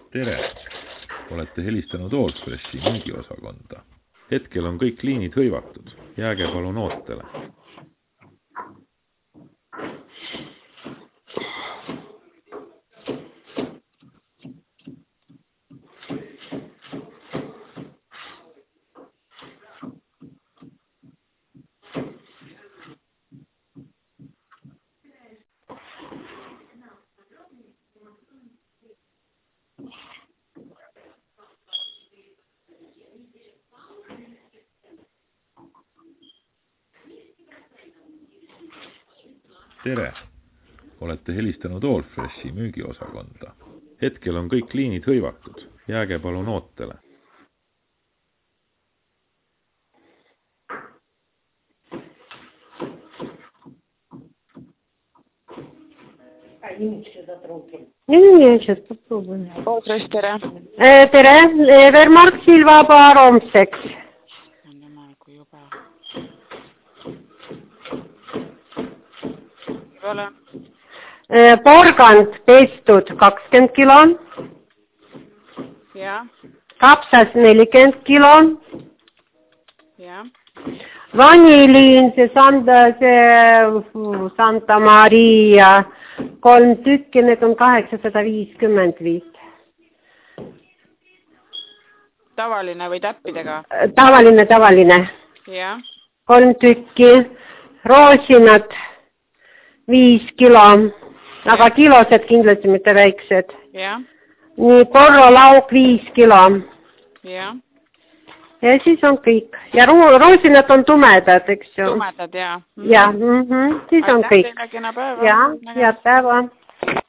Tere! Olete helistanud Allfreshi müügiosakonda. Hetkel on kõik liinid hõivatud. Jääge palun ootele. Tere! Olete helistanud Allfreshi müügiosakonda. Hetkel on kõik liinid hõivatud. Jääge palun ootele. Не, сейчас попробуем. Allfresh, tere. Tere, Vermark Silva baar homseks. On jumal kui juba. Ole. Porgand pestud 20 kilo. Ja. Kapsas 40 kilo. Ja. Vaniliin, see Santa Maria 3 tükki, need on 850 viit. Tavaline või täppidega? Tavaline. Ja. 3 tükki. Roosinad 5 kilo, aga kilosed kindlasti mitte väiksed. Ja. Nii, porrolauk 5 kilo. Ja. Ja siis on kõik. Ja roosinad on tumedad, eks ju. Tumedad, ja. Ja, siis on kõik. Aitäh teile, kena päeva. Ja, head päeva.